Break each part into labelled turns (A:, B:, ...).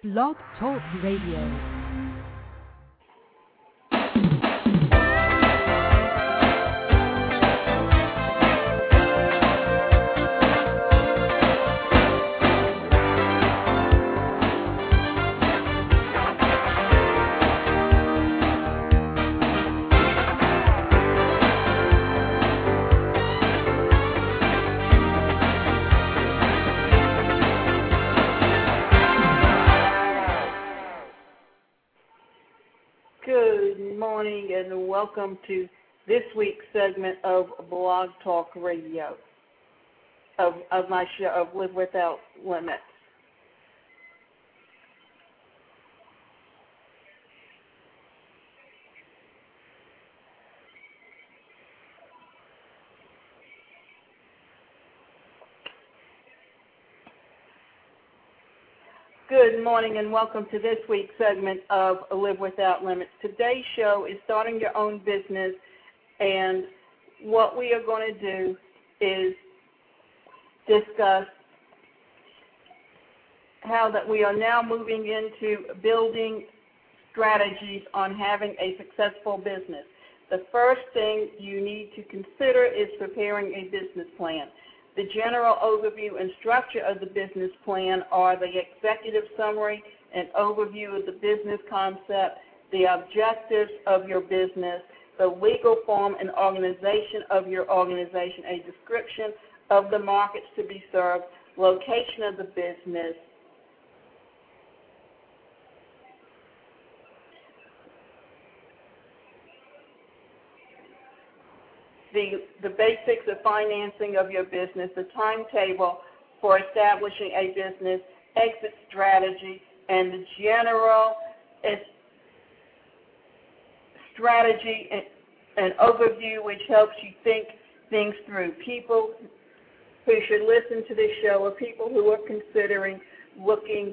A: Blog Talk Radio.
B: Good morning and welcome to this week's segment of Blog Talk Radio of my show of Live Without Limits. Good morning and welcome to this week's segment of Live Without Limits. Today's show is starting your own business, and what we are going to do is discuss how that we are now moving into building strategies on having a successful business. The first thing you need to consider is preparing a business plan. The general overview and structure of the business plan are the executive summary, an overview of the business concept, the objectives of your business, the legal form and organization of your organization, a description of the markets to be served, location of the business, the basics of financing of your business, the timetable for establishing a business, exit strategy, and the general strategy and overview which helps you think things through. People who should listen to this show are people who are considering looking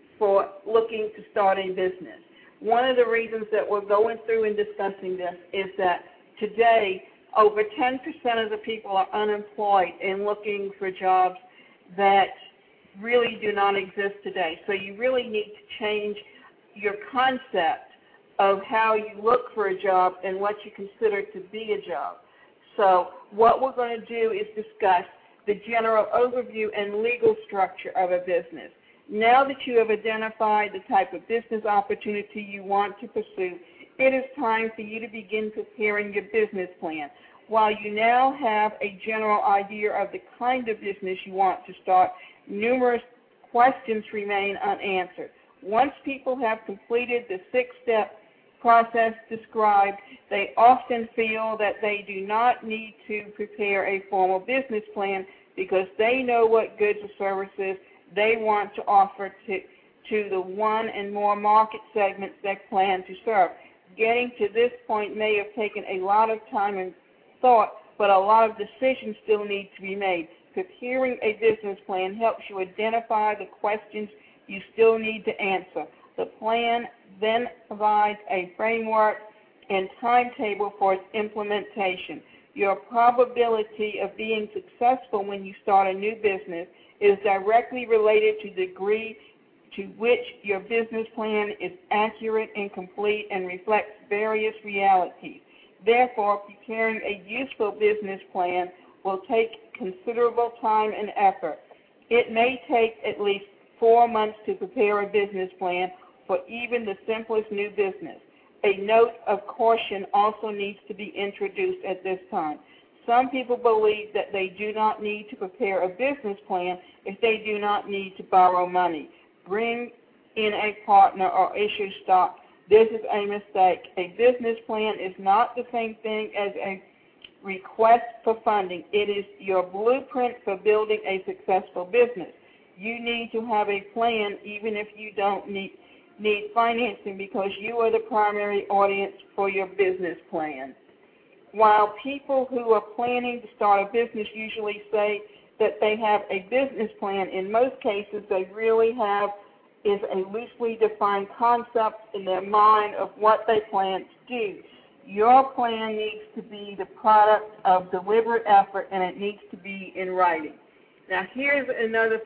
B: to start a business. One of the reasons that we're going through and discussing this is that today over 10% of the people are unemployed and looking for jobs that really do not exist today. So you really need to change your concept of how you look for a job and what you consider to be a job. So what we're going to do is discuss the general overview and legal structure of a business. Now that you have identified the type of business opportunity you want to pursue, it is time for you to begin preparing your business plan. While you now have a general idea of the kind of business you want to start, numerous questions remain unanswered. Once people have completed the 6-step process described, they often feel that they do not need to prepare a formal business plan because they know what goods or services they want to offer to the one and more market segments they plan to serve. Getting to this point may have taken a lot of time and thought, but a lot of decisions still need to be made. Preparing a business plan helps you identify the questions you still need to answer. The plan then provides a framework and timetable for its implementation. Your probability of being successful when you start a new business is directly related to the degree to which your business plan is accurate and complete and reflects various realities. Therefore, preparing a useful business plan will take considerable time and effort. It may take at least 4 months to prepare a business plan for even the simplest new business. A note of caution also needs to be introduced at this time. Some people believe that they do not need to prepare a business plan if they do not need to borrow money, bring in a partner, or issue stock. This is a mistake. A business plan is not the same thing as a request for funding. It is your blueprint for building a successful business. You need to have a plan even if you don't need financing because you are the primary audience for your business plan. While people who are planning to start a business usually say that they have a business plan, in most cases they really have is a loosely defined concept in their mind of what they plan to do. Your plan needs to be the product of deliberate effort, and it needs to be in writing. Now, here's another thing.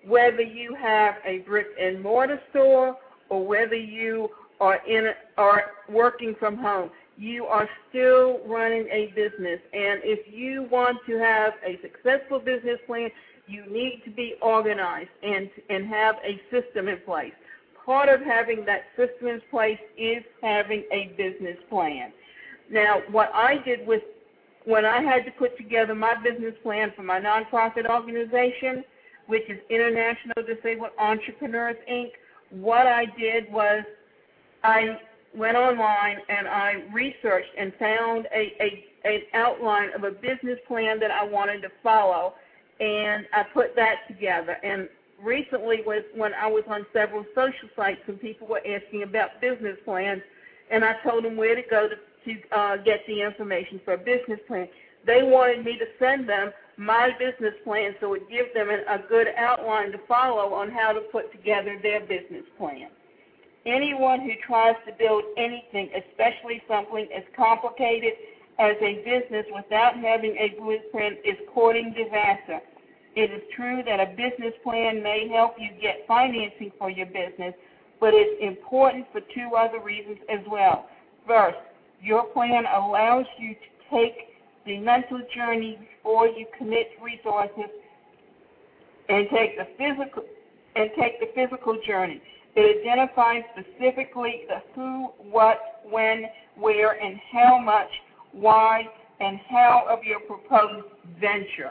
B: whether you have a brick and mortar store or whether you are working from home. You are still running a business, and if you want to have a successful business plan, you need to be organized and have a system in place. Part of having that system in place is having a business plan. Now, what I did was when I had to put together my business plan for my nonprofit organization, which is International Disabled Entrepreneurs, Inc., what I did was I went online and I researched and found an outline of a business plan that I wanted to follow, and I put that together. And recently was when I was on several social sites and people were asking about business plans, and I told them where to go to get the information for a business plan. They wanted me to send them my business plan so it would give them a good outline to follow on how to put together their business plan. Anyone who tries to build anything, especially something as complicated as a business without having a blueprint, is courting disaster. It is true that a business plan may help you get financing for your business, but it's important for two other reasons as well. First, your plan allows you to take the mental journey before you commit resources and take the physical journey. It identifies specifically the who, what, when, where, and how much, why, and how of your proposed venture.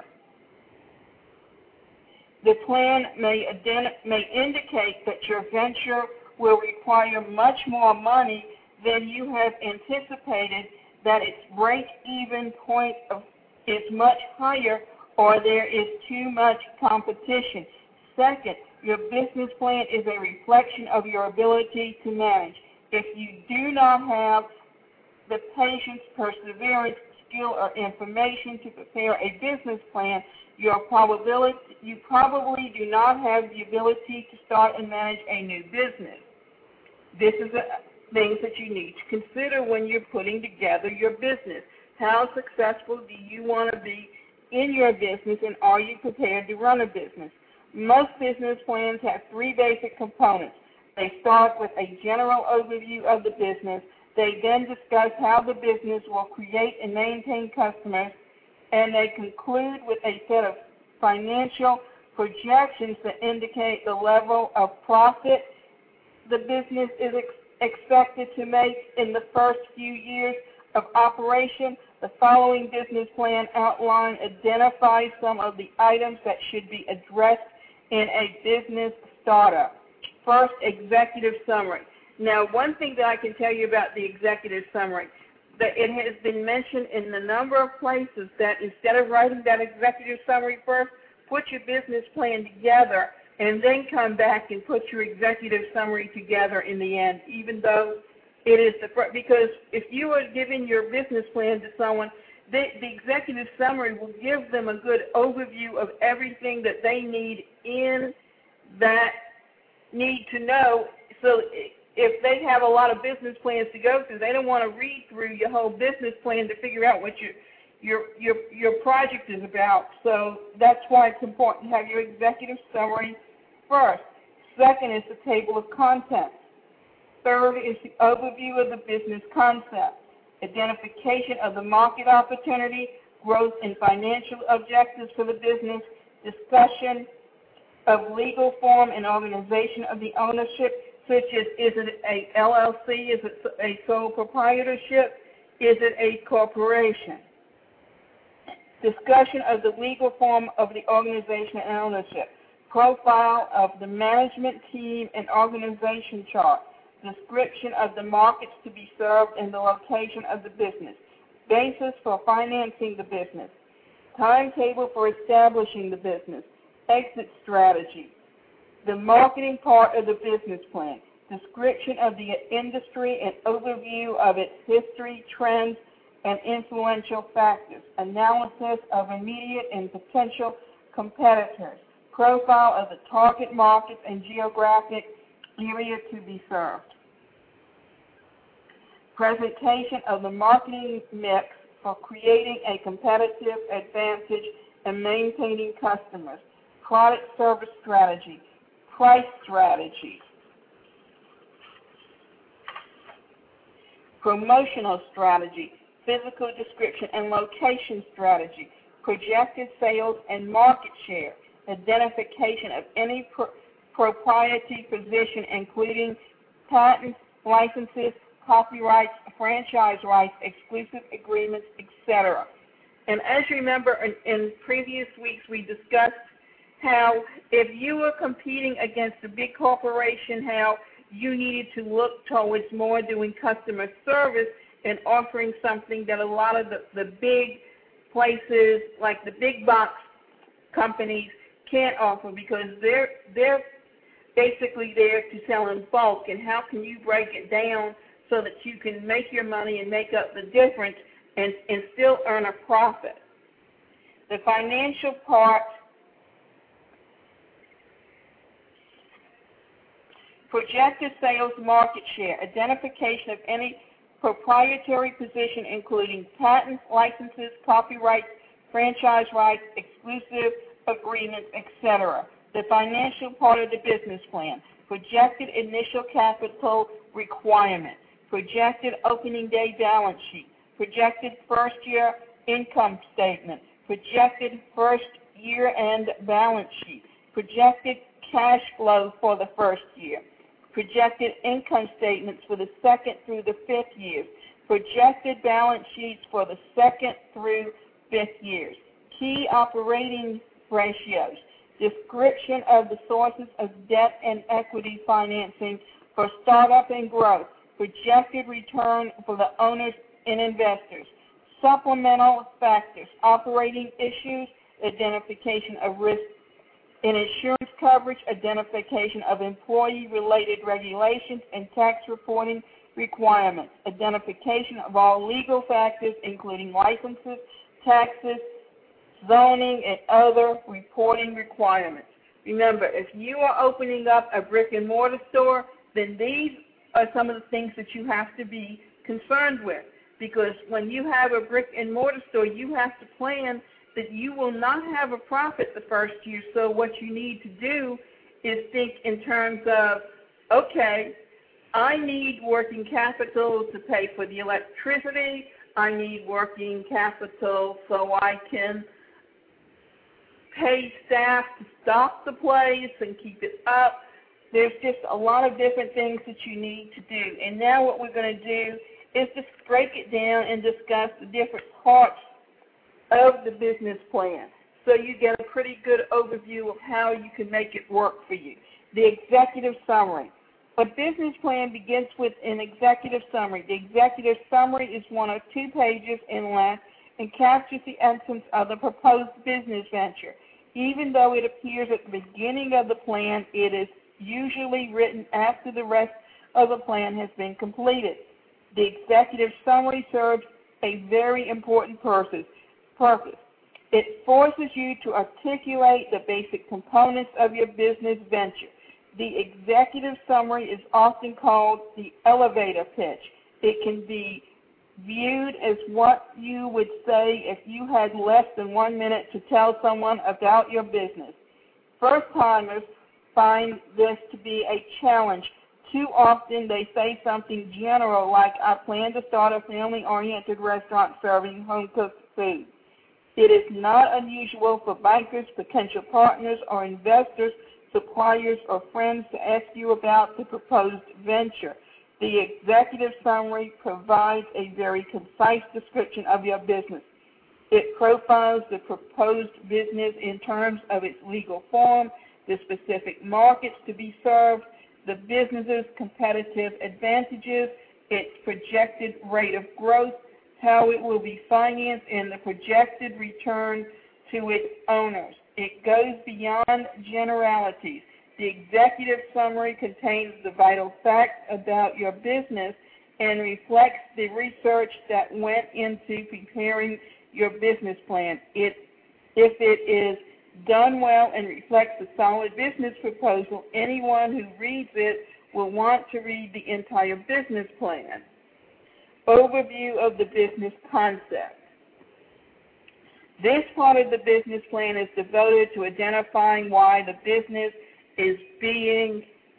B: The plan may indicate that your venture will require much more money than you have anticipated, that its break-even point is much higher, or there is too much competition. Second, your business plan is a reflection of your ability to manage. If you do not have the patience, perseverance, skill, or information to prepare a business plan, you probably do not have the ability to start and manage a new business. This is things that you need to consider when you're putting together your business. How successful do you want to be in your business, and are you prepared to run a business? Most business plans have three basic components. They start with a general overview of the business. They then discuss how the business will create and maintain customers, and they conclude with a set of financial projections that indicate the level of profit the business is expected to make in the first few years of operation. The following business plan outline identifies some of the items that should be addressed in a business startup. First, executive summary. Now, one thing that I can tell you about the executive summary, that it has been mentioned in a number of places that instead of writing that executive summary first, put your business plan together and then come back and put your executive summary together in the end, even though it is because if you are giving your business plan to someone, the executive summary will give them a good overview of everything that they need to know. So if they have a lot of business plans to go through, they don't want to read through your whole business plan to figure out what your project is about. So that's why it's important to have your executive summary first. Second is the table of contents. Third is the overview of the business concept, identification of the market opportunity, growth and financial objectives for the business, discussion of legal form and organization of the ownership, such as is it a LLC, is it a sole proprietorship, is it a corporation. Discussion of the legal form of the organization and ownership, profile of the management team and organization chart, description of the markets to be served and the location of the business, basis for financing the business, timetable for establishing the business, exit strategy, the marketing part of the business plan, description of the industry and overview of its history, trends, and influential factors, analysis of immediate and potential competitors, profile of the target markets and geographic area to be served, presentation of the marketing mix for creating a competitive advantage and maintaining customers, product service strategy, price strategy, promotional strategy, physical description and location strategy, projected sales and market share, identification of any proprietary position, including patents, licenses, copyrights, franchise rights, exclusive agreements, etc. And as you remember, in previous weeks, we discussed how if you were competing against a big corporation, how you needed to look towards more doing customer service and offering something that a lot of the big places, like the big box companies, can't offer, because they're basically there to sell in bulk. And how can you break it down so that you can make your money and make up the difference and still earn a profit? The financial part, projected sales market share, identification of any proprietary position, including patents, licenses, copyrights, franchise rights, exclusive agreements, etc. The financial part of the business plan, projected initial capital requirements, projected opening day balance sheet, projected first year income statement, projected first year-end balance sheet, projected cash flow for the first year, projected income statements for the second through the fifth years, projected balance sheets for the second through fifth years, key operating ratios, description of the sources of debt and equity financing for startup and growth, projected return for the owners and investors, supplemental factors, operating issues, identification of risk in insurance coverage, identification of employee-related regulations and tax reporting requirements, identification of all legal factors, including licenses, taxes, zoning, and other reporting requirements. Remember, if you are opening up a brick-and-mortar store, then these are some of the things that you have to be concerned with, because when you have a brick-and-mortar store, you have to plan that you will not have a profit the first year. So what you need to do is think in terms of, okay, I need working capital to pay for the electricity. I need working capital so I can pay staff to stock the place and keep it up. There's just a lot of different things that you need to do. And now what we're going to do is just break it down and discuss the different parts of the business plan, so you get a pretty good overview of how you can make it work for you. The executive summary. A business plan begins with an executive summary. The executive summary is 1 or 2 pages in length and captures the essence of the proposed business venture. Even though it appears at the beginning of the plan, it is usually written after the rest of the plan has been completed. The executive summary serves a very important purpose. It forces you to articulate the basic components of your business venture. The executive summary is often called the elevator pitch. It can be viewed as what you would say if you had less than 1 minute to tell someone about your business. First-timers find this to be a challenge. Too often they say something general like, I plan to start a family-oriented restaurant serving home-cooked food. It is not unusual for bankers, potential partners, or investors, suppliers, or friends to ask you about the proposed venture. The executive summary provides a very concise description of your business. It profiles the proposed business in terms of its legal form, the specific markets to be served, the business's competitive advantages, its projected rate of growth, how it will be financed, and the projected return to its owners. It goes beyond generalities. The executive summary contains the vital facts about your business and reflects the research that went into preparing your business plan. If it is done well and reflects a solid business proposal, anyone who reads it will want to read the entire business plan. Overview of the business concept. This part of the business plan is devoted to identifying why the business is being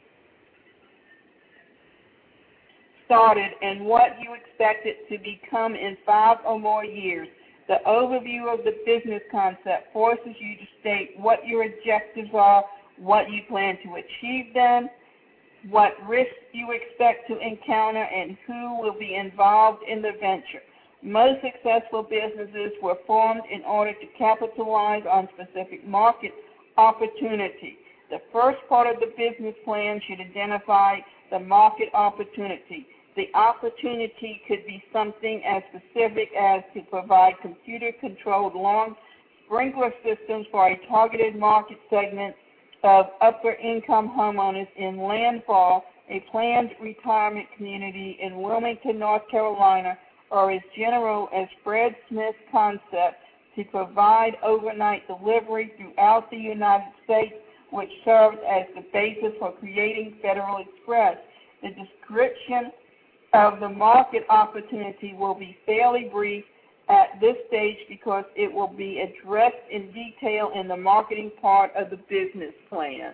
B: started and what you expect it to become in 5 or more years. The overview of the business concept forces you to state what your objectives are, what you plan to achieve them, what risks you expect to encounter, and who will be involved in the venture. Most successful businesses were formed in order to capitalize on specific market opportunity. The first part of the business plan should identify the market opportunity. The opportunity could be something as specific as to provide computer-controlled lawn sprinkler systems for a targeted market segment of upper-income homeowners in Landfall, a planned retirement community in Wilmington, North Carolina, or as general as Fred Smith's concept to provide overnight delivery throughout the United States, which served as the basis for creating Federal Express. The description of the market opportunity will be fairly brief at this stage because it will be addressed in detail in the marketing part of the business plan.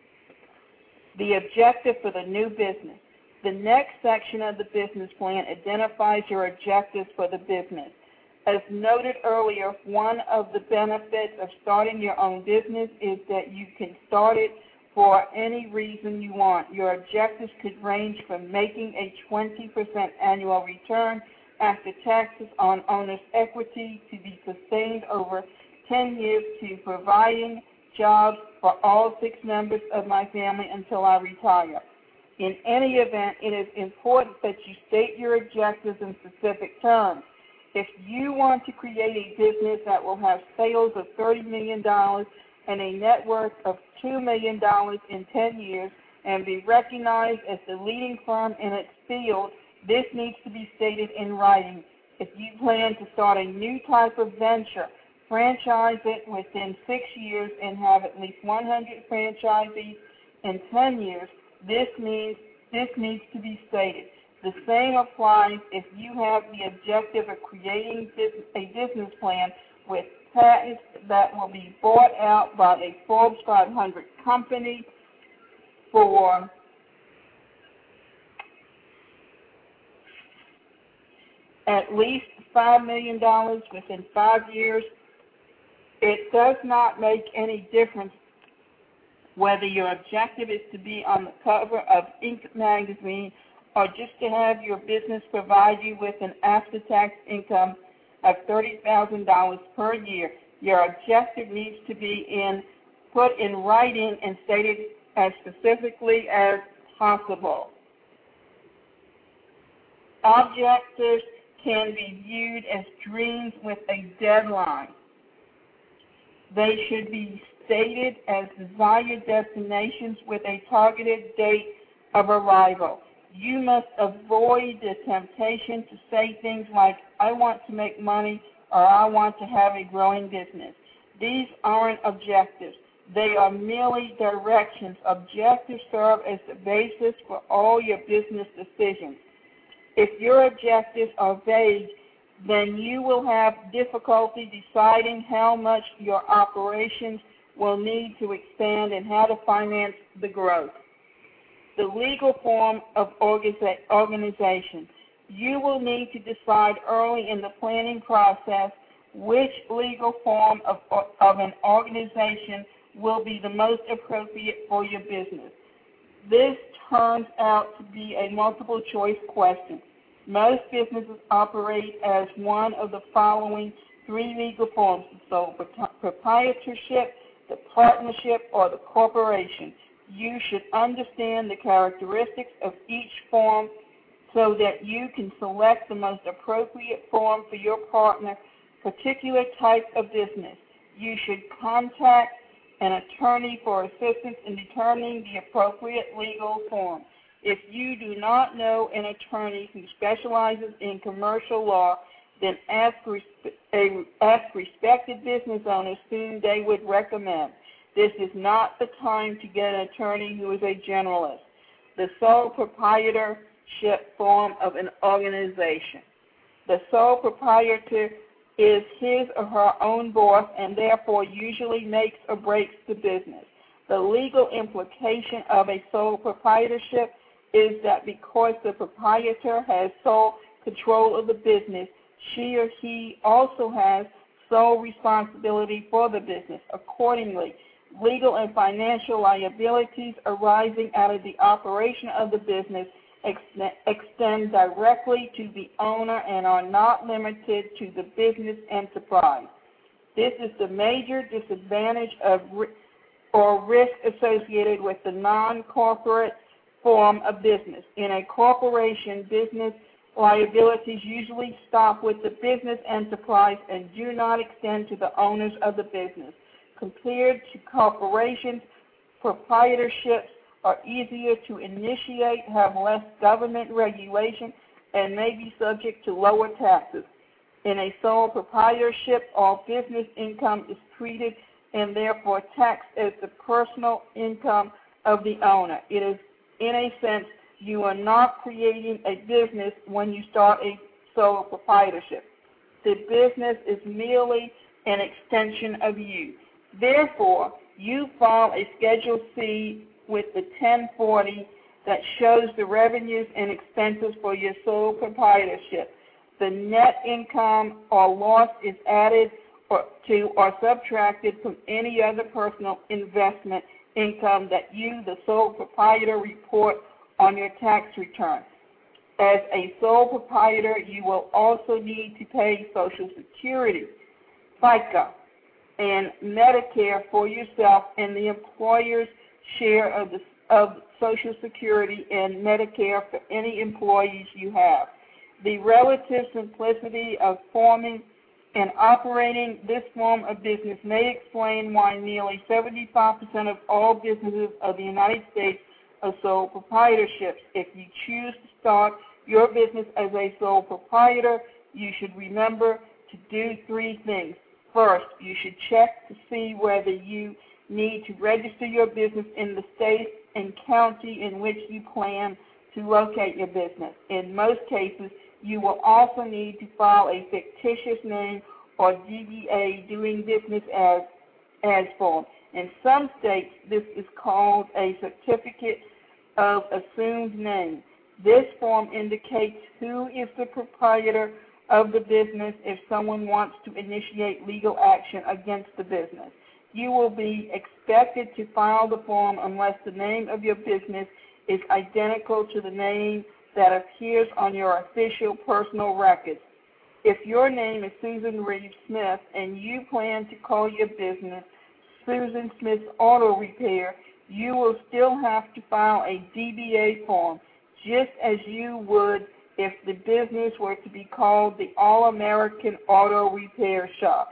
B: The objective for the new business. The next section of the business plan identifies your objectives for the business. As noted earlier, one of the benefits of starting your own business is that you can start it for any reason you want. Your objectives could range from making a 20% annual return after taxes on owner's equity to be sustained over 10 years to providing jobs for all 6 members of my family until I retire. In any event, it is important that you state your objectives in specific terms. If you want to create a business that will have sales of $30 million and a net worth of $2 million in 10 years and be recognized as the leading firm in its field, this needs to be stated in writing. If you plan to start a new type of venture, franchise it within 6 years and have at least 100 franchisees in 10 years, this needs to be stated. The same applies if you have the objective of creating a business plan with patents that will be bought out by a Forbes 500 company for at least $5 million within 5 years. It does not make any difference whether your objective is to be on the cover of Inc. magazine or just to have your business provide you with an after-tax income of $30,000 per year. Your objective needs to be put in writing and stated as specifically as possible. Objectives can be viewed as dreams with a deadline. They should be stated as desired destinations with a targeted date of arrival. You must avoid the temptation to say things like, I want to make money or I want to have a growing business. These aren't objectives. They are merely directions. Objectives serve as the basis for all your business decisions. If your objectives are vague, then you will have difficulty deciding how much your operations will need to expand and how to finance the growth. The legal form of organization. You will need to decide early in the planning process which legal form of an organization will be the most appropriate for your business. This turns out to be a multiple choice question. Most businesses operate as one of the following 3 legal forms: the sole proprietorship, the partnership, or the corporation. You should understand the characteristics of each form so that you can select the most appropriate form for your partner's particular type of business. You should contact an attorney for assistance in determining the appropriate legal form. If you do not know an attorney who specializes in commercial law, then ask respected business owners whom they would recommend. This is not the time to get an attorney who is a generalist. The sole proprietorship form of an organization. The sole proprietor is his or her own boss and therefore usually makes or breaks the business. The legal implication of a sole proprietorship is that because the proprietor has sole control of the business, she or he also has sole responsibility for the business. Accordingly, legal and financial liabilities arising out of the operation of the business extend directly to the owner and are not limited to the business enterprise. This is the major disadvantage of or risk associated with the non-corporate form of business. In a corporation, business liabilities usually stop with the business enterprise and do not extend to the owners of the business. Compared to corporations, proprietorships are easier to initiate, have less government regulation, and may be subject to lower taxes. In a sole proprietorship, all business income is treated and therefore taxed as the personal income of the owner. It is, in a sense, you are not creating a business when you start a sole proprietorship. The business is merely an extension of you. Therefore, you file a Schedule C with the 1040 that shows the revenues and expenses for your sole proprietorship. The net income or loss is added to or subtracted from any other personal investment income that you, the sole proprietor, report on your tax return. As a sole proprietor, you will also need to pay Social Security, FICA, and Medicare for yourself and the employer's share of Social Security and Medicare for any employees you have. The relative simplicity of forming and operating this form of business may explain why nearly 75% of all businesses of the United States are sole proprietorships. If you choose to start your business as a sole proprietor, you should remember to do three things. First, you should check to see whether you need to register your business in the state and county in which you plan to locate your business. In most cases, you will also need to file a fictitious name or DBA doing business as form. In some states, this is called a certificate of assumed name. This form indicates who is the proprietor of the business if someone wants to initiate legal action against the business. You will be expected to file the form unless the name of your business is identical to the name that appears on your official personal records. If your name is Susan Reeves Smith and you plan to call your business Susan Smith Auto Repair, you will still have to file a DBA form, just as you would if the business were to be called the All-American Auto Repair Shop.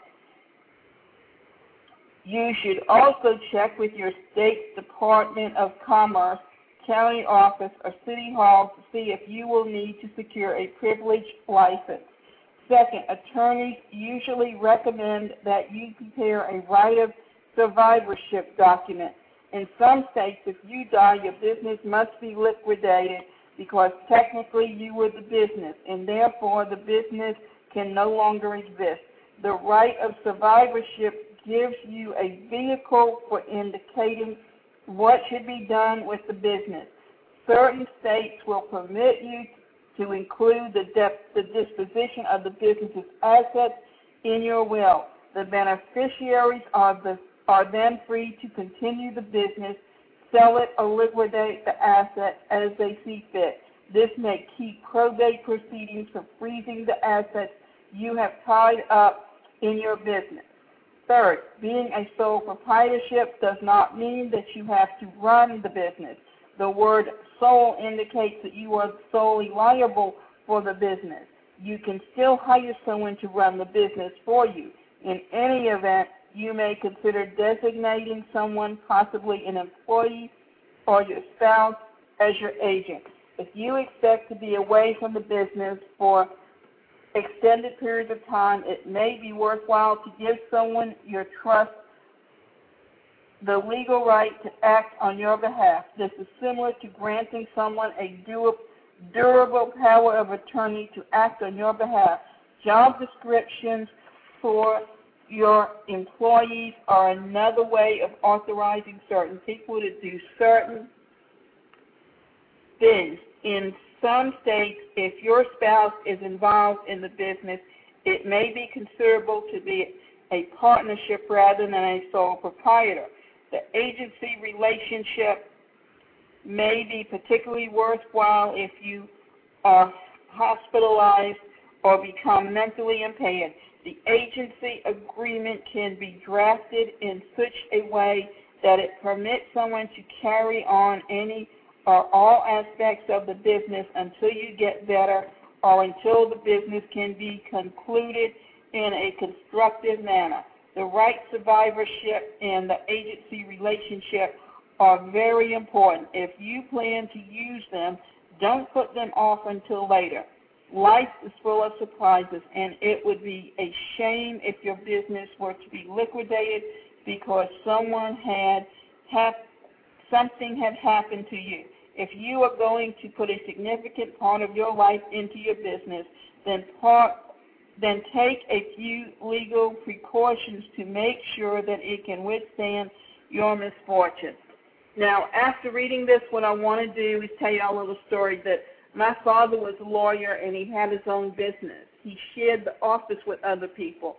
B: You should also check with your state Department of Commerce, county office, or city hall to see if you will need to secure a privileged license. Second, attorneys usually recommend that you prepare a right of survivorship document. In some states, if you die, your business must be liquidated because technically you were the business, and therefore the business can no longer exist. The right of survivorship gives you a vehicle for indicating what should be done with the business. Certain states will permit you to include the disposition of the business's assets in your will. The beneficiaries are then free to continue the business, sell it, or liquidate the asset as they see fit. This may keep probate proceedings from freezing the assets you have tied up in your business. Third, being a sole proprietorship does not mean that you have to run the business. The word sole indicates that you are solely liable for the business. You can still hire someone to run the business for you. In any event, you may consider designating someone, possibly an employee or your spouse, as your agent. If you expect to be away from the business for extended periods of time, it may be worthwhile to give someone your trust the legal right to act on your behalf. This is similar to granting someone a durable power of attorney to act on your behalf. Job descriptions for your employees are another way of authorizing certain people to do certain things. In some states, if your spouse is involved in the business, it may be considerable to be a partnership rather than a sole proprietor. The agency relationship may be particularly worthwhile if you are hospitalized or become mentally impaired. The agency agreement can be drafted in such a way that it permits someone to carry on any or all aspects of the business until you get better or until the business can be concluded in a constructive manner. The right survivorship and the agency relationship are very important. If you plan to use them, don't put them off until later. Life is full of surprises, and it would be a shame if your business were to be liquidated because something had happened to you. If you are going to put a significant part of your life into your business, then take a few legal precautions to make sure that it can withstand your misfortune. Now, after reading this, what I want to do is tell you a little story that my father was a lawyer and he had his own business. He shared the office with other people.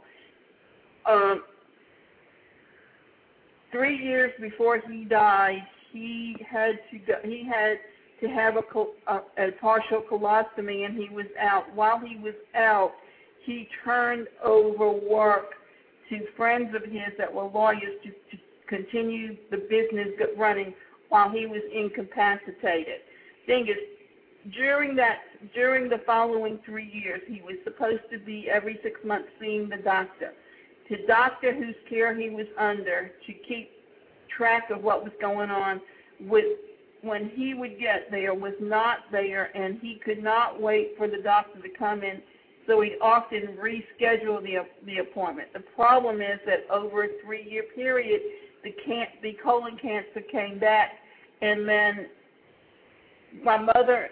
B: 3 years before he died, he had to have a partial colostomy, and he was out. While he was out, he turned over work to friends of his that were lawyers to continue the business running while he was incapacitated. Thing is, during the following 3 years, he was supposed to be every 6 months seeing the doctor. The doctor whose care he was under to keep track of what was going on when he would get there was not there, and he could not wait for the doctor to come in, so he'd often reschedule the appointment. The problem is that over a 3-year period, the colon cancer came back, and then my mother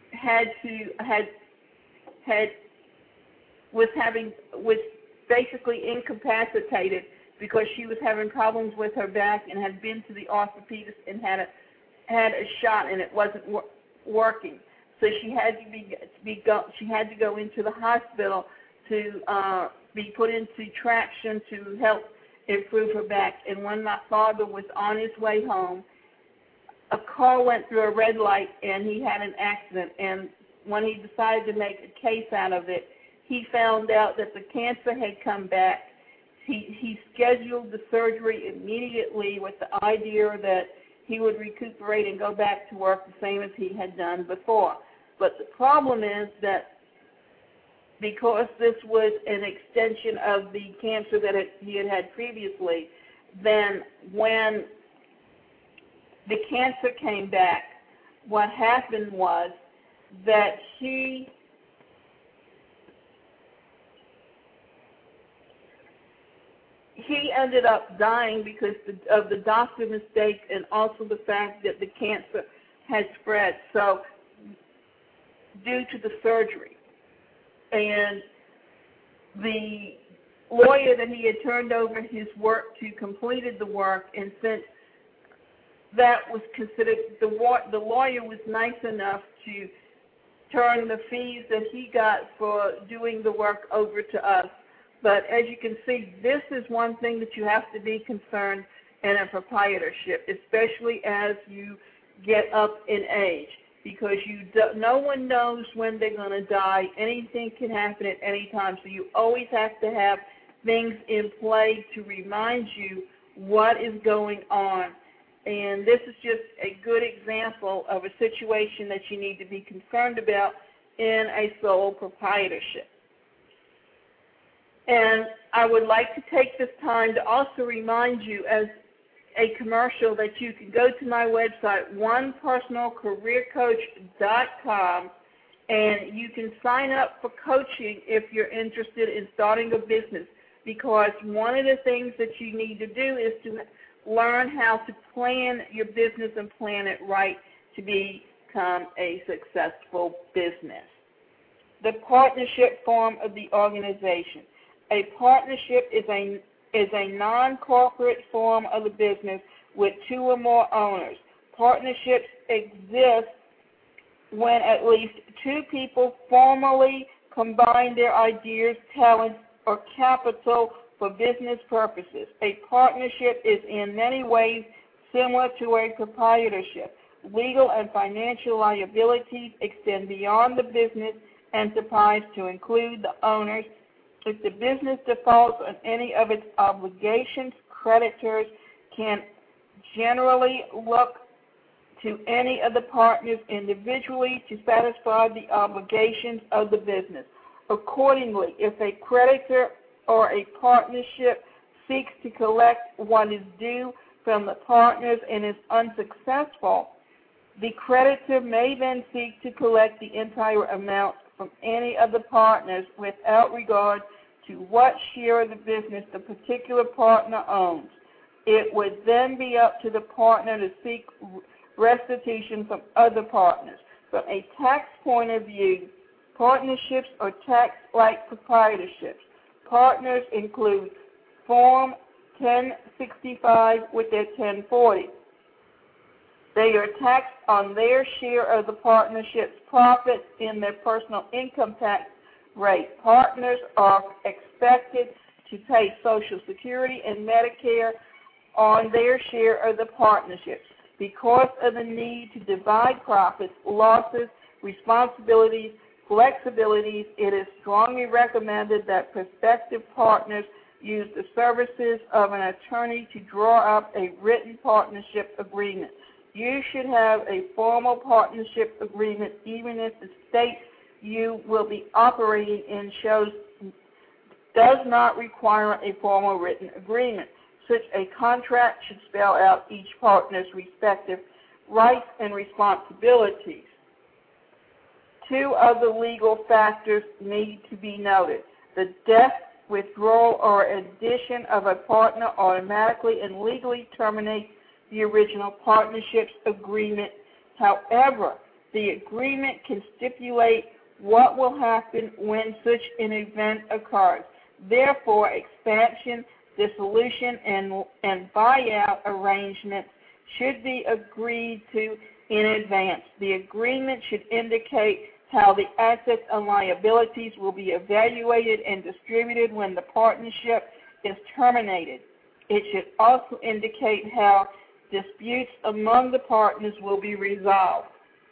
B: was basically incapacitated because she was having problems with her back and had been to the orthopedist and had a shot and it wasn't working. So she had to go into the hospital to be put into traction to help improve her back. And when my father was on his way home, a car went through a red light and he had an accident. And when he decided to make a case out of it, he found out that the cancer had come back. He scheduled the surgery immediately with the idea that he would recuperate and go back to work the same as he had done before. But the problem is that because this was an extension of the cancer that he had had previously, then when the cancer came back, what happened was that he ended up dying because of the doctor mistake and also the fact that the cancer had spread. So due to the surgery. And the lawyer that he had turned over his work to completed the work, and since that was considered, the lawyer was nice enough to turn the fees that he got for doing the work over to us. But as you can see, this is one thing that you have to be concerned in a proprietorship, especially as you get up in age, because no one knows when they're going to die. Anything can happen at any time, so you always have to have things in play to remind you what is going on. And this is just a good example of a situation that you need to be concerned about in a sole proprietorship. And I would like to take this time to also remind you as a commercial that you can go to my website, onepersonalcareercoach.com, and you can sign up for coaching if you're interested in starting a business, because one of the things that you need to do is to learn how to plan your business and plan it right to become a successful business. The partnership form of the organization. A partnership is a non-corporate form of the business with two or more owners. Partnerships exist when at least two people formally combine their ideas, talents, or capital for business purposes. A partnership is in many ways similar to a proprietorship. Legal and financial liabilities extend beyond the business enterprise to include the owners. If the business defaults on any of its obligations, creditors can generally look to any of the partners individually to satisfy the obligations of the business. Accordingly, if a creditor or a partnership seeks to collect what is due from the partners and is unsuccessful, the creditor may then seek to collect the entire amount from any of the partners without regard to what share of the business the particular partner owns. It would then be up to the partner to seek restitution from other partners. From a tax point of view, partnerships are taxed like proprietorships. Partners include Form 1065 with their 1040. They are taxed on their share of the partnership's profits in their personal income tax rate. Partners are expected to pay Social Security and Medicare on their share of the partnerships. Because of the need to divide profits, losses, responsibilities, flexibilities, it is strongly recommended that prospective partners use the services of an attorney to draw up a written partnership agreement. You should have a formal partnership agreement even if the state you will be operating in does not require a formal written agreement. Such a contract should spell out each partner's respective rights and responsibilities. Two other legal factors need to be noted. The death, withdrawal, or addition of a partner automatically and legally terminates the original partnership's agreement. However, the agreement can stipulate what will happen when such an event occurs. Therefore, expansion, dissolution, and buyout arrangements should be agreed to in advance. The agreement should indicate how the assets and liabilities will be evaluated and distributed when the partnership is terminated. It should also indicate how disputes among the partners will be resolved.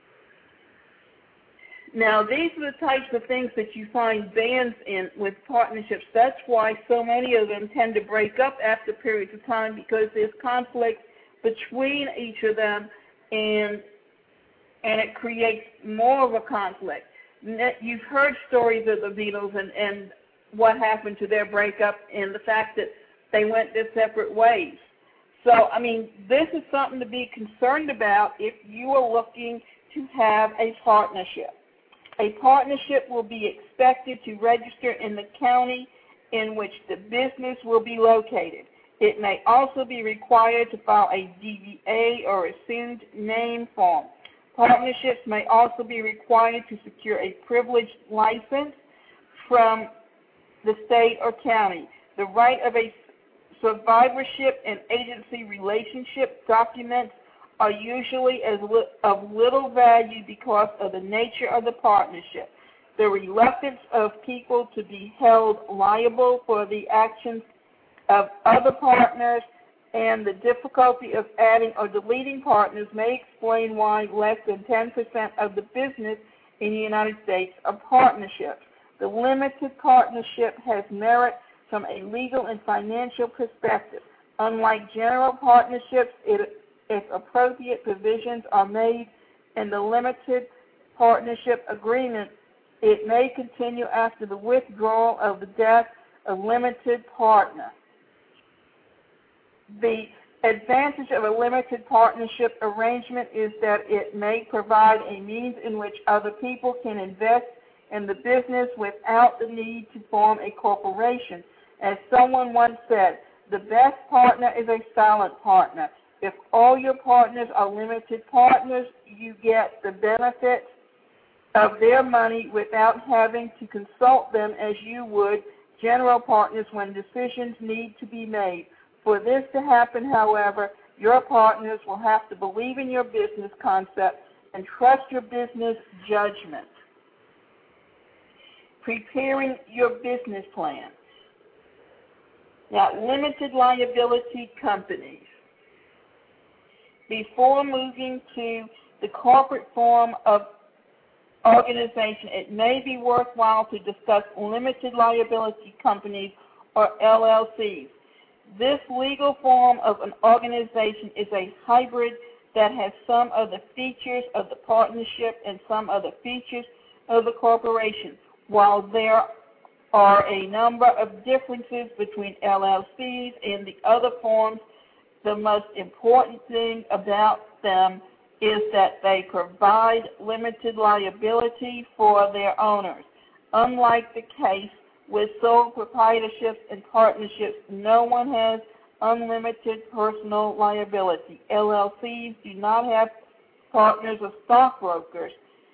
B: Now, these are the types of things that you find bans in with partnerships. That's why so many of them tend to break up after periods of time, because there's conflict between each of them, and it creates more of a conflict. You've heard stories of the Beatles and what happened to their breakup and the fact that they went their separate ways. So, I mean, this is something to be concerned about if you are looking to have a partnership. A partnership will be expected to register in the county in which the business will be located. It may also be required to file a DBA or assumed name form. Partnerships may also be required to secure a privileged license from the state or county. The right of a survivorship and agency relationship documents are usually of little value because of the nature of the partnership. The reluctance of people to be held liable for the actions of other partners and the difficulty of adding or deleting partners may explain why less than 10% of the business in the United States are partnerships. The limited partnership has merit from a legal and financial perspective. Unlike general partnerships, if appropriate provisions are made in the limited partnership agreement, it may continue after the withdrawal of the death of limited partner. The advantage of a limited partnership arrangement is that it may provide a means in which other people can invest in the business without the need to form a corporation. As someone once said, the best partner is a silent partner. If all your partners are limited partners, you get the benefit of their money without having to consult them as you would general partners when decisions need to be made. For this to happen, however, your partners will have to believe in your business concept and trust your business judgment. Preparing your business plan. Now, limited liability companies. Before moving to the corporate form of organization, it may be worthwhile to discuss limited liability companies or LLCs. This legal form of an organization is a hybrid that has some of the features of the partnership and some of the features of the corporation. While there are a number of differences between LLCs and the other forms, the most important thing about them is that they provide limited liability for their owners. Unlike the case with sole proprietorships and partnerships, no one has unlimited personal liability. LLCs do not have partners or stockholders.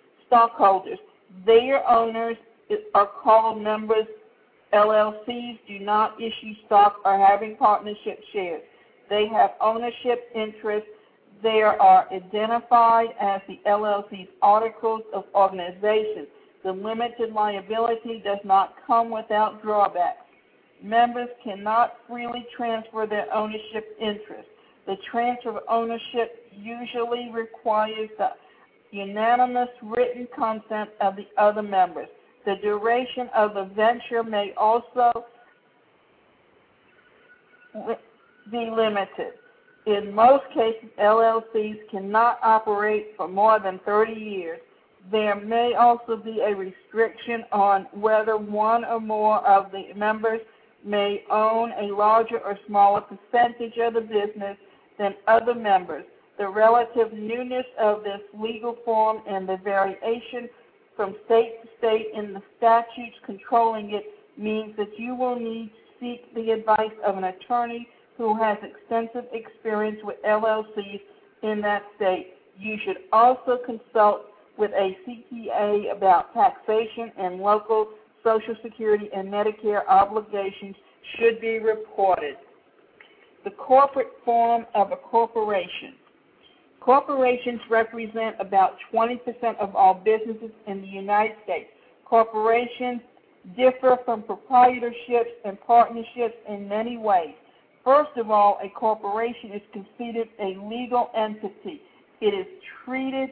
B: Their owners are called members. LLCs do not issue stock or having partnership shares. They have ownership interests. They are identified as the LLC's articles of organization. The limited liability does not come without drawbacks. Members cannot freely transfer their ownership interest. The transfer of ownership usually requires the unanimous written consent of the other members. The duration of the venture may also be limited. In most cases, LLCs cannot operate for more than 30 years. There may also be a restriction on whether one or more of the members may own a larger or smaller percentage of the business than other members. The relative newness of this legal form and the variation from state to state in the statutes controlling it means that you will need to seek the advice of an attorney who has extensive experience with LLCs in that state. You should also consult with a CPA about taxation and local Social Security and Medicare obligations should be reported. The corporate form of a corporation. Corporations represent about 20% of all businesses in the United States. Corporations differ from proprietorships and partnerships in many ways. First of all, a corporation is considered a legal entity. It is treated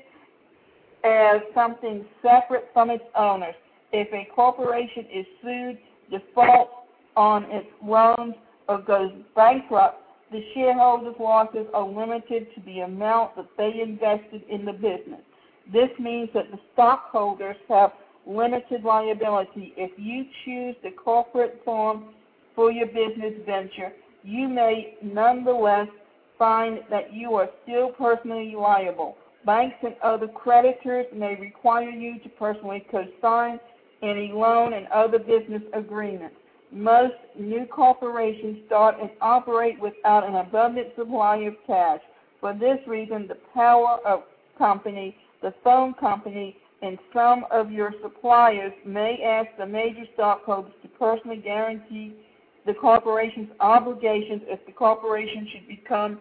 B: as something separate from its owners. If a corporation is sued, defaults on its loans, or goes bankrupt, the shareholders' losses are limited to the amount that they invested in the business. This means that the stockholders have limited liability. If you choose the corporate form for your business venture, you may nonetheless find that you are still personally liable. Banks and other creditors may require you to personally co-sign any loan and other business agreements. Most new corporations start and operate without an abundant supply of cash. For this reason, the power of company, the phone company, and some of your suppliers may ask the major stockholders to personally guarantee the corporation's obligations if the corporation should become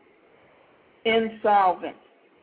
B: insolvent.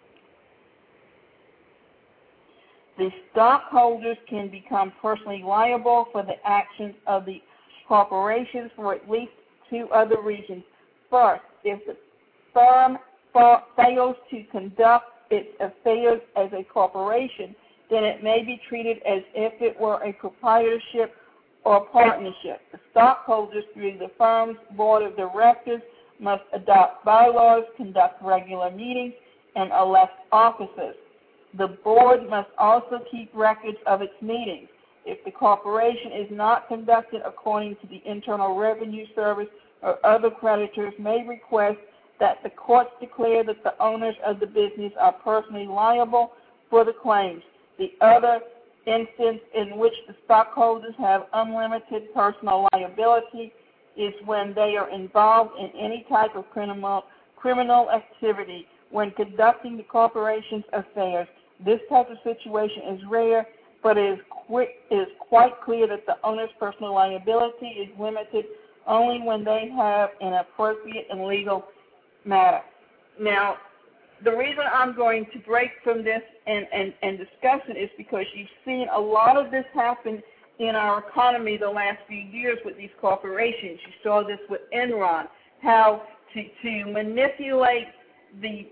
B: The stockholders can become personally liable for the actions of the corporations for at least two other reasons. First, if the firm fails to conduct its affairs as a corporation, then it may be treated as if it were a proprietorship or partnership. The stockholders, through the firm's board of directors, must adopt bylaws, conduct regular meetings, and elect officers. The board must also keep records of its meetings. If the corporation is not conducted according to the Internal Revenue Service, or other creditors may request that the courts declare that the owners of the business are personally liable for the claims. The other instance in which the stockholders have unlimited personal liability is when they are involved in any type of criminal activity when conducting the corporation's affairs. This type of situation is rare, but it is quite clear that the owner's personal liability is limited only when they have an appropriate and legal matter. Now, the reason I'm going to break from this and discuss it is because you've seen a lot of this happen in our economy the last few years with these corporations. You saw this with Enron, how to manipulate the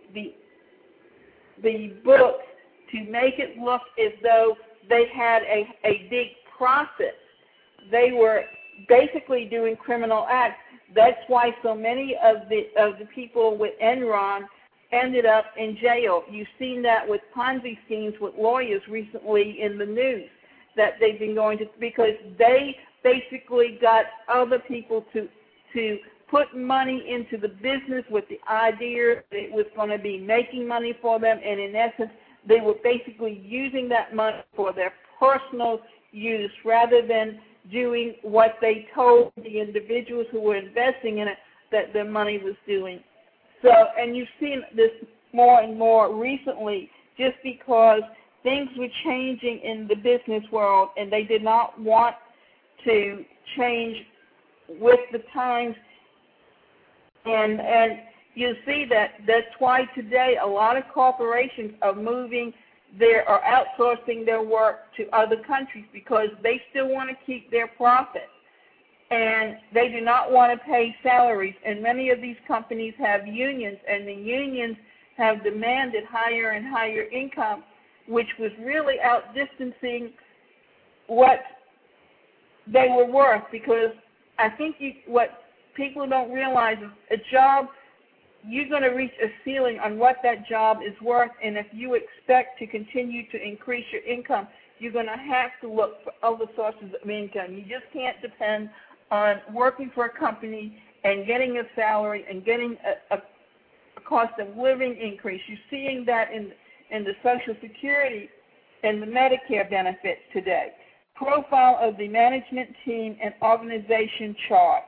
B: books to make it look as though they had a big profit. They were basically doing criminal acts. That's why so many of the people with Enron ended up in jail. You've seen that with Ponzi schemes with lawyers recently in the news that they've been going to, because they basically got other people to put money into the business with the idea that it was going to be making money for them, and in essence, they were basically using that money for their personal use rather than doing what they told the individuals who were investing in it that their money was doing. So, and you've seen this more and more recently just because things were changing in the business world and they did not want to change with the times. And you see that's why today a lot of corporations are moving or outsourcing their work to other countries because they still want to keep their profit. And they do not want to pay salaries. And many of these companies have unions, and the unions have demanded higher and higher income, which was really outdistancing what they were worth, because I think what people don't realize is a job, you're going to reach a ceiling on what that job is worth, and if you expect to continue to increase your income, you're going to have to look for other sources of income. You just can't depend on working for a company and getting a salary and getting a cost of living increase. You're seeing that in the Social Security and the Medicare benefits today. Profile of the management team and organization chart.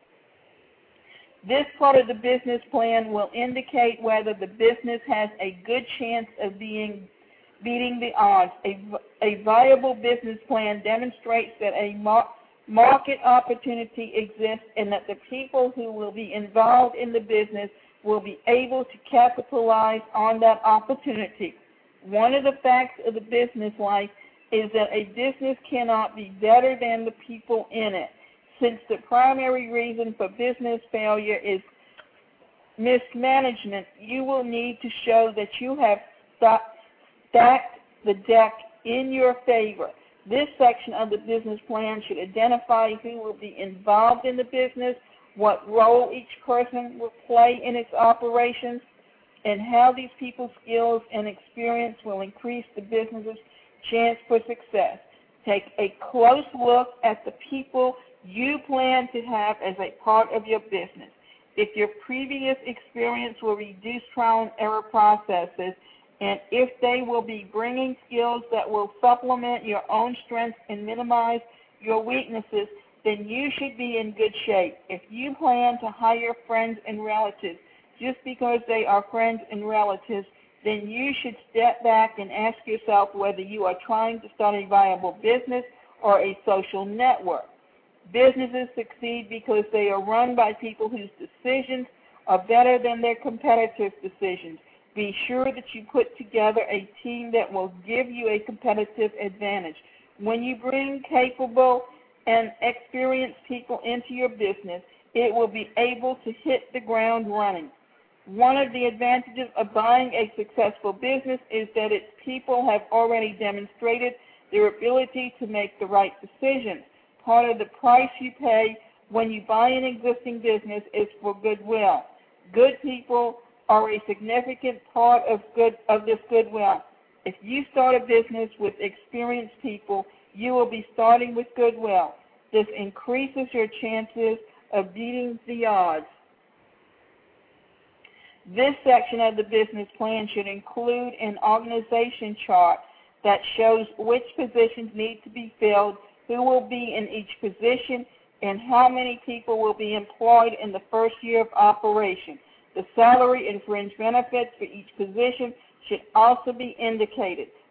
B: This part of the business plan will indicate whether the business has a good chance of beating the odds. A viable business plan demonstrates that a market opportunity exists and that the people who will be involved in the business will be able to capitalize on that opportunity. One of the facts of the business life is that a business cannot be better than the people in it. Since the primary reason for business failure is mismanagement, you will need to show that you have stacked the deck in your favor. This section of the business plan should identify who will be involved in the business, what role each person will play in its operations, and how these people's skills and experience will increase the business's chance for success. Take a close look at the people you plan to have as a part of your business. If your previous experience will reduce trial and error processes, and if they will be bringing skills that will supplement your own strengths and minimize your weaknesses, then you should be in good shape. If you plan to hire friends and relatives just because they are friends and relatives, then you should step back and ask yourself whether you are trying to start a viable business or a social network. Businesses succeed because they are run by people whose decisions are better than their competitors' decisions. Be sure that you put together a team that will give you a competitive advantage. When you bring capable and experienced people into your business, it will be able to hit the ground running. One of the advantages of buying a successful business is that its people have already demonstrated their ability to make the right decisions. Part of the price you pay when you buy an existing business is for goodwill. Good people are a significant part of this goodwill. If you start a business with experienced people, you will be starting with goodwill. This increases your chances of beating the odds. This section of the business plan should include an organization chart that shows which positions need to be filled, who will be in each position, and how many people will be employed in the first year of operation. The salary and fringe benefits for each position should also be indicated.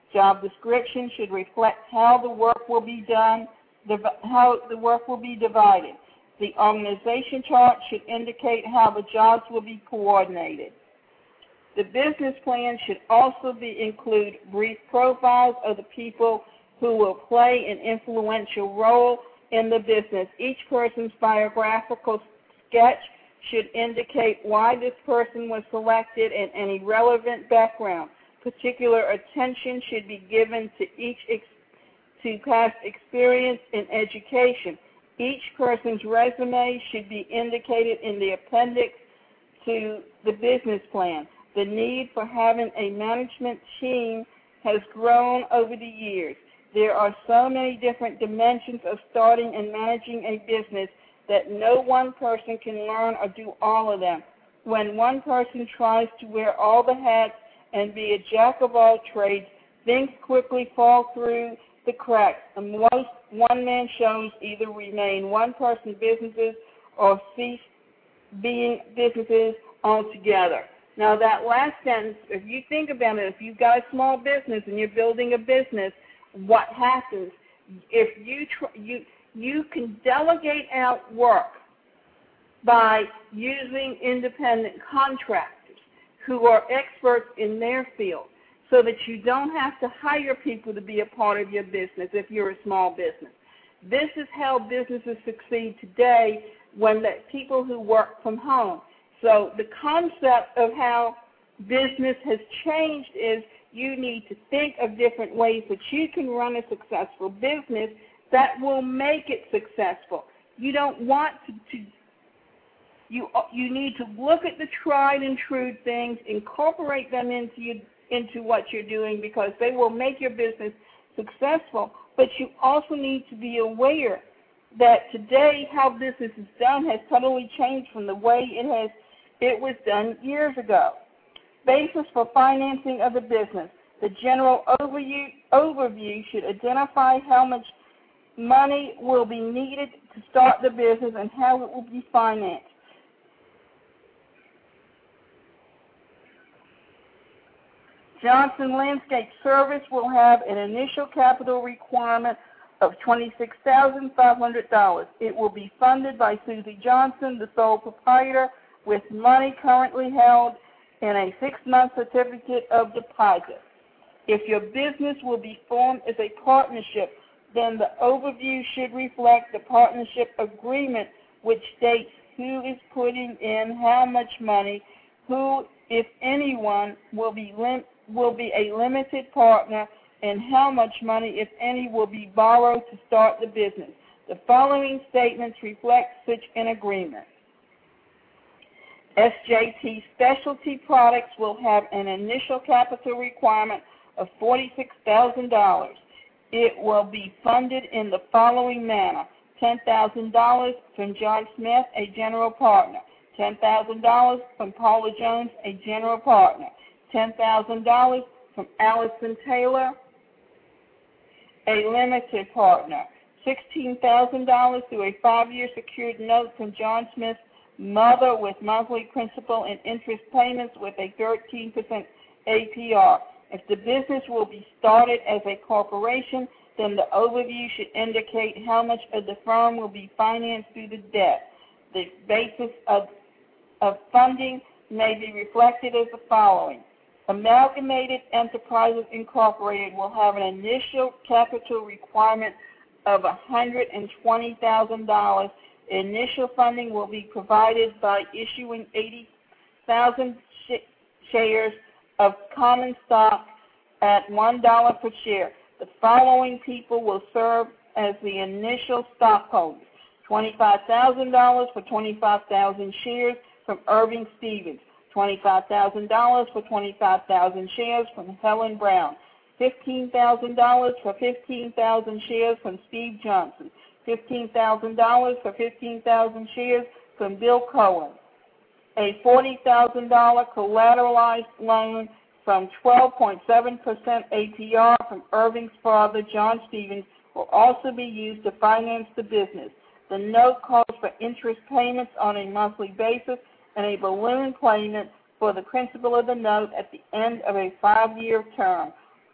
B: Job description should reflect how the work will be done, how the work will be divided. The organization chart should indicate how the jobs will be coordinated. The business plan should also include brief profiles of the people who will play an influential role in the business. Each person's biographical sketch should indicate why this person was selected and any relevant background. Particular attention should be given to past experience in education. Each person's resume should be indicated in the appendix to the business plan. The need for having a management team has grown over the years. There are so many different dimensions of starting and managing a business that no one person can learn or do all of them. When one person tries to wear all the hats and be a jack of all trades, things quickly fall through the cracks, and most one-man shows either remain one-person businesses or cease being businesses altogether. Now, that last sentence, if you think about it, if you've got a small business and you're building a business, what happens? If you can delegate out work by using independent contractors who are experts in their field, so that you don't have to hire people to be a part of your business if you're a small business. This is how businesses succeed today when the people who work from home. So the concept of how business has changed is you need to think of different ways that you can run a successful business that will make it successful. You don't want you need to look at the tried and true things, incorporate them into what you're doing because they will make your business successful. But you also need to be aware that today how business is done has totally changed from the way it was done years ago. Basis for financing of the business. The general overview should identify how much money will be needed to start the business and how it will be financed. Johnson Landscape Service will have an initial capital requirement of $26,500. It will be funded by Susie Johnson, the sole proprietor, with money currently held in a 6-month certificate of deposit. If your business will be formed as a partnership, then the overview should reflect the partnership agreement, which states who is putting in how much money, who, if anyone, will be a limited partner, and how much money, if any, will be borrowed to start the business. The following statements reflect such an agreement. SJT Specialty Products will have an initial capital requirement of $46,000. It will be funded in the following manner: $10,000 from John Smith, a general partner; $10,000 from Paula Jones, a general partner; $10,000 from Allison Taylor, a limited partner; $16,000 through a 5-year secured note from John Smith's mother with monthly principal and interest payments with a 13% APR. If the business will be started as a corporation, then the overview should indicate how much of the firm will be financed through the debt. The basis of funding may be reflected as the following. Amalgamated Enterprises Incorporated will have an initial capital requirement of $120,000. Initial funding will be provided by issuing 80,000 shares of common stock at $1 per share. The following people will serve as the initial stockholders: $25,000 for 25,000 shares from Irving Stevens, $25,000 for 25,000 shares from Helen Brown, $15,000 for 15,000 shares from Steve Johnson, $15,000 for 15,000 shares from Bill Cohen. A $40,000 collateralized loan from 12.7% APR from Irving's father, John Stevens, will also be used to finance the business. The note calls for interest payments on a monthly basis and a balloon payment for the principal of the note at the end of a 5-year term.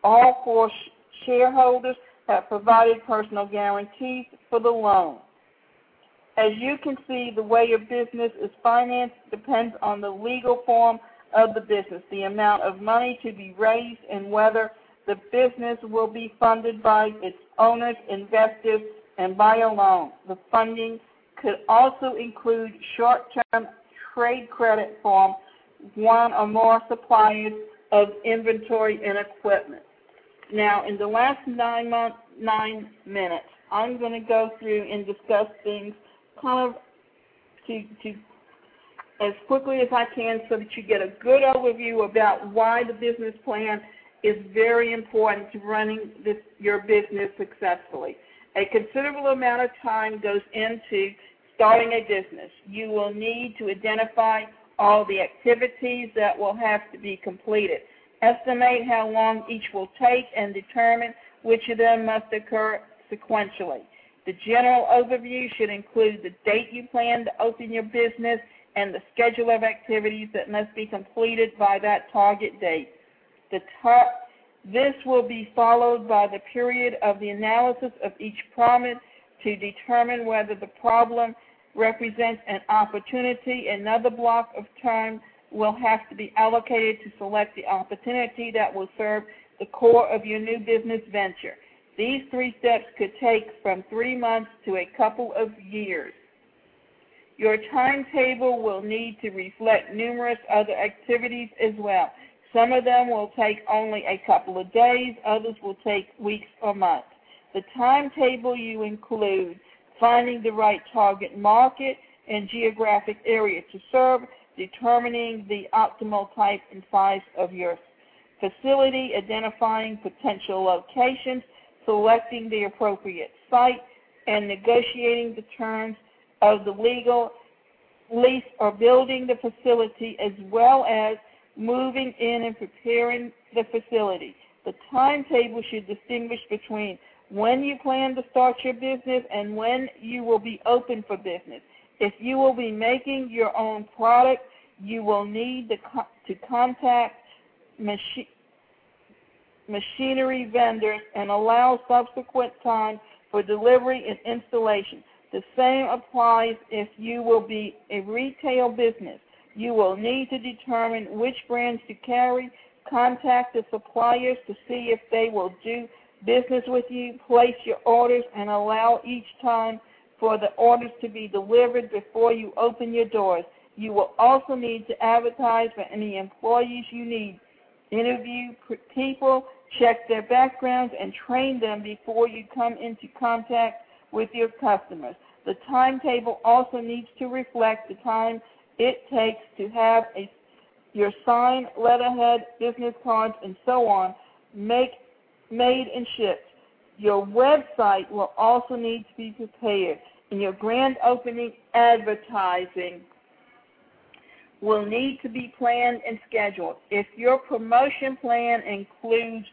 B: All four shareholders have provided personal guarantees for the loan. As you can see, the way your business is financed depends on the legal form of the business, the amount of money to be raised, and whether the business will be funded by its owners, investors, and by a loan. The funding could also include short-term trade credit from one or more suppliers of inventory and equipment. Now, in the last 9 minutes, I'm going to go through and discuss things kind of to as quickly as I can so that you get a good overview about why the business plan is very important to running your business successfully. A considerable amount of time goes into starting a business. You will need to identify all the activities that will have to be completed, estimate how long each will take, and determine which of them must occur sequentially. The general overview should include the date you plan to open your business and the schedule of activities that must be completed by that target date. This will be followed by the period of the analysis of each problem to determine whether the problem represents an opportunity. Another block of time will have to be allocated to select the opportunity that will serve the core of your new business venture. These 3 steps could take from 3 months to a couple of years. Your timetable will need to reflect numerous other activities as well. Some of them will take only a couple of days, others will take weeks or months. The timetable you include finding the right target market and geographic area to serve, determining the optimal type and size of your facility, identifying potential locations, selecting the appropriate site, and negotiating the terms of the legal lease or building the facility, as well as moving in and preparing the facility. The timetable should distinguish between when you plan to start your business and when you will be open for business. If you will be making your own product, you will need to contact machinery vendors and allow subsequent time for delivery and installation. The same applies if you will be a retail business. You will need to determine which brands to carry, contact the suppliers to see if they will do business with you, place your orders, and allow each time for the orders to be delivered before you open your doors. You will also need to advertise for any employees you need. Interview people, check their backgrounds, and train them before you come into contact with your customers. The timetable also needs to reflect the time it takes to have your sign, letterhead, business cards, and so on made and shipped. Your website will also need to be prepared, and your grand opening advertising will need to be planned and scheduled. If your promotion plan includes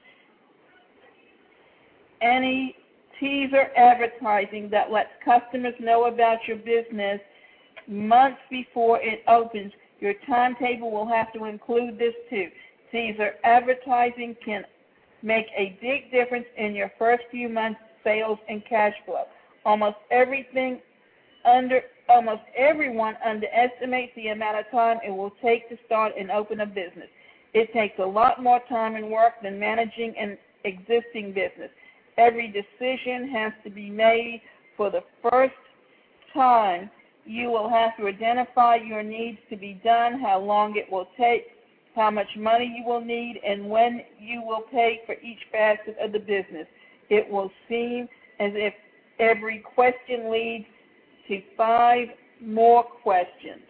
B: any teaser advertising that lets customers know about your business months before it opens, your timetable will have to include this too. Teaser advertising can make a big difference in your first few months' sales and cash flow. Almost everyone underestimates the amount of time it will take to start and open a business. It takes a lot more time and work than managing an existing business. Every decision has to be made for the first time. You will have to identify your needs to be done, how long it will take, how much money you will need, and when you will pay for each facet of the business. It will seem as if every question leads to 5 more questions.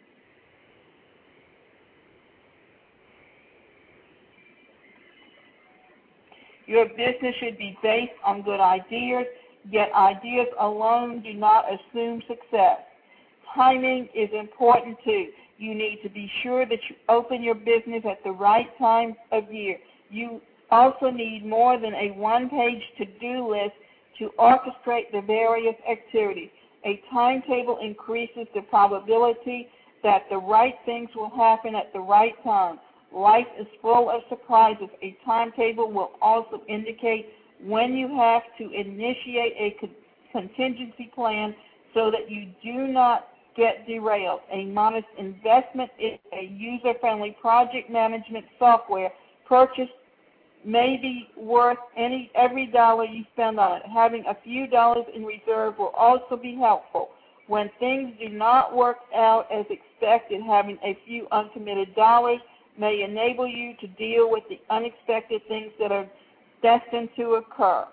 B: Your business should be based on good ideas, yet ideas alone do not assume success. Timing is important too. You need to be sure that you open your business at the right time of year. You also need more than a one-page to-do list to orchestrate the various activities. A timetable increases the probability that the right things will happen at the right time. Life is full of surprises. A timetable will also indicate when you have to initiate a contingency plan so that you do not get derailed. A modest investment in a user-friendly project management software purchase may be worth every dollar you spend on it. Having a few dollars in reserve will also be helpful. When things do not work out as expected, having a few uncommitted dollars may enable you to deal with the unexpected things that are destined to occur.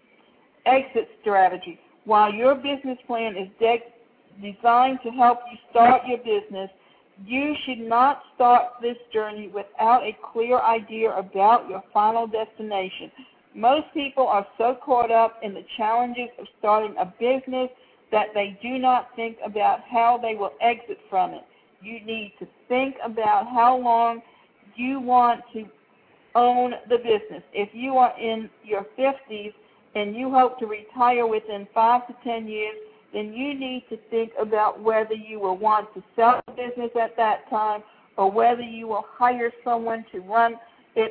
B: Exit strategy. While your business plan is designed to help you start your business, you should not start this journey without a clear idea about your final destination. Most people are so caught up in the challenges of starting a business that they do not think about how they will exit from it. You need to think about how long you want to own the business. If you are in your 50s and you hope to retire within 5 to 10 years, then you need to think about whether you will want to sell the business at that time or whether you will hire someone to run it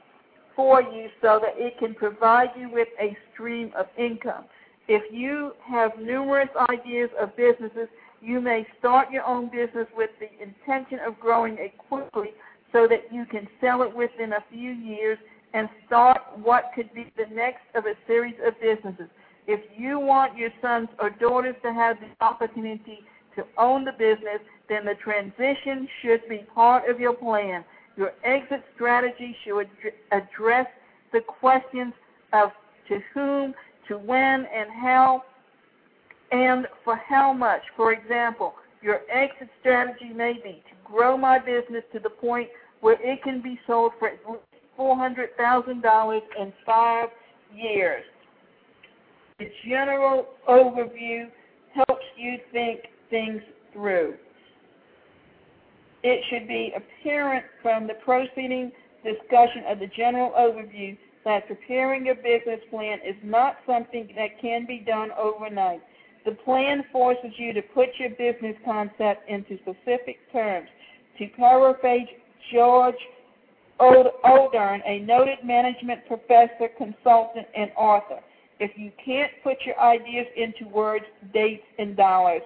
B: for you so that it can provide you with a stream of income. If you have numerous ideas of businesses, you may start your own business with the intention of growing it quickly so that you can sell it within a few years and start what could be the next of a series of businesses. If you want your sons or daughters to have the opportunity to own the business, then the transition should be part of your plan. Your exit strategy should address the questions of to whom, to when, and how, and for how much. For example, your exit strategy may be to grow my business to the point where it can be sold for at least $400,000 in 5 years. The general overview helps you think things through. It should be apparent from the preceding discussion of the general overview that preparing your business plan is not something that can be done overnight. The plan forces you to put your business concept into specific terms. To paraphrase George Odern, a noted management professor, consultant, and author, if you can't put your ideas into words, dates, and dollars,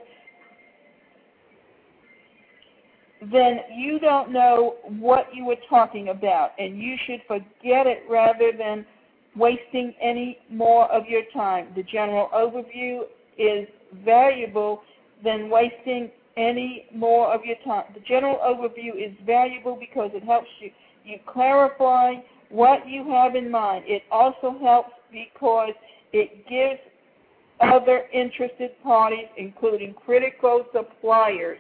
B: then you don't know what you were talking about, and you should forget it rather than wasting any more of your time. The general overview is valuable than wasting any more of your time. The general overview is valuable because it helps you clarify what you have in mind. It also helps because it gives other interested parties, including critical suppliers,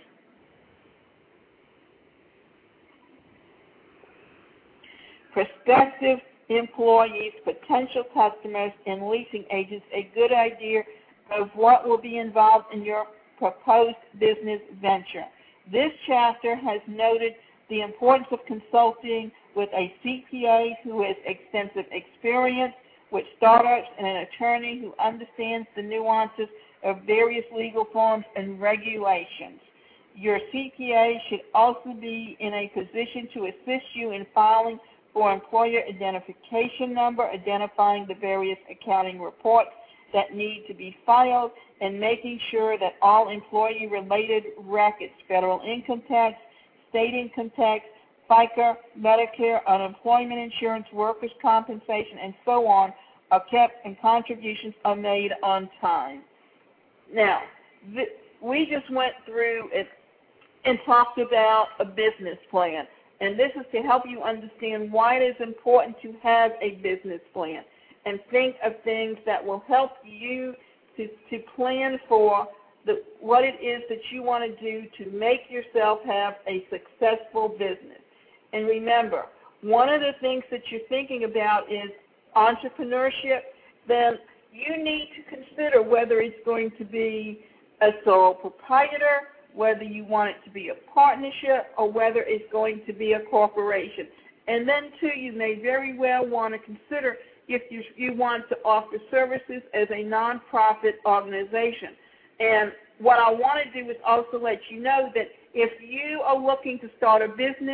B: prospective employees, potential customers, and leasing agents a good idea of what will be involved in your proposed business venture. This chapter has noted the importance of consulting with a CPA who has extensive experience with startups and an attorney who understands the nuances of various legal forms and regulations. Your CPA should also be in a position to assist you in filing for employer identification number, identifying the various accounting reports that need to be filed, and making sure that all employee-related records, federal income tax, state income tax, FICA, Medicare, unemployment insurance, workers' compensation, and so on, are kept and contributions are made on time. Now, we just went through it and talked about a business plan, and this is to help you understand why it is important to have a business plan and think of things that will help you to plan for what it is that you want to do to make yourself have a successful business. And remember, one of the things that you're thinking about is entrepreneurship. Then you need to consider whether it's going to be a sole proprietor, whether you want it to be a partnership, or whether it's going to be a corporation. And then, too, you may very well want to consider if you want to offer services as a nonprofit organization. And what I want to do is also let you know that if you are looking to start a business,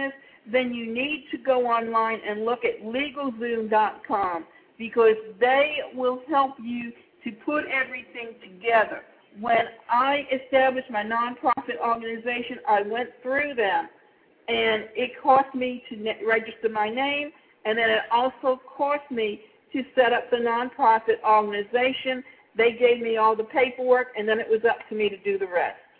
B: then you need to go online and look at LegalZoom.com, because they will help you to put everything together. When I established my nonprofit organization, I went through them, and it cost me to register my name, and then it also cost me to set up the nonprofit organization. They gave me all the paperwork, and then it was up to me to do the rest.